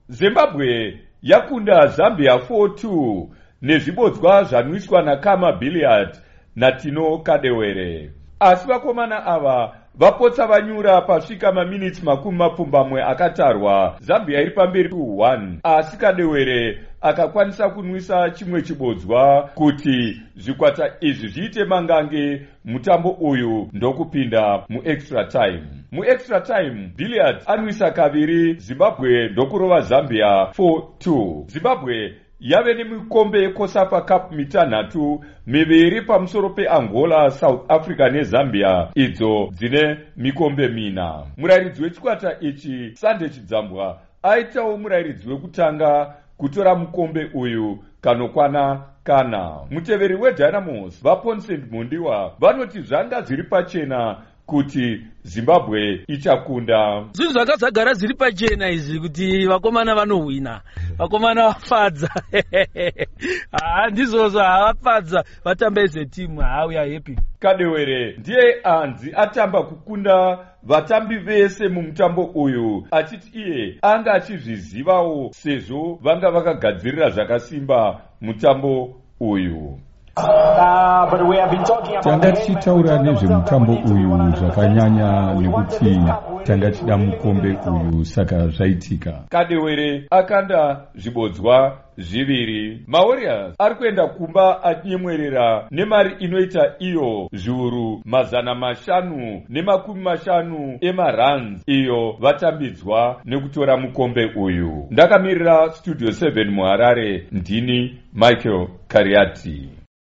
Zimbabwe yakunda Zambia 4-2 nezvibodzwa zvanwiswa naKama Billiard naTino Kadewere. Asi vakomana ava vapotsa vanyura pasvika maminitsi 20 akatarwa. Zambia iri pamberi 2-1, asi Kadewere akakwanisa kunwisa chimwe chibodzwa kuti zvikwata izvi zviite mangange mutambo uyu ndokupinda muextra time. Muextra time Billiard anwisa kaviri, Zimbabwe ndokurova Zambia 4-2. Zimbabwe yave nemikombe yeCOSAFA Cup mitanhatu, miviri pamusoro peAngola, South Africa neZambia, idzo dzine mikombe mina. Murairidzi wechikwata ichi Sande Chidzambwa aitawo murairidzi wekutanga kutora mukombe uyu kanokwana kana. Muteveri weDynamos vaPonsend Mundiwa vanoti zvanga zviri pachena kuti Zimbabwe ichakunda. Zvinhu zvakadzagara zviri pachena izvi kuti vakomana vanohwina, vakomana vafadza. Handizvozvo havafadza, vatamba ezvetimu, we are happy. Kadewere ndiye anzi atamba kukunda vatambi vese mumutambo uyu, achiti iye anga achizvizivawo sezvo vanga vakagadzirira zvakasimba mutambo uyu. Tanga tichitaura nezvemutambo uyu zvakanyanya nekuti tanga tida mukombe uyu, saka zvaitika. Kadewere akanda zvibodzwa zviviri. maWarriors ari kuenda kumba anyemwerera nemari inoita iyo zviuru 550 emaruns iyo vatambidzwa nekutora mukombe uyu. Ndakamirira Studio 7 muHarare, ndini Michael Kariati.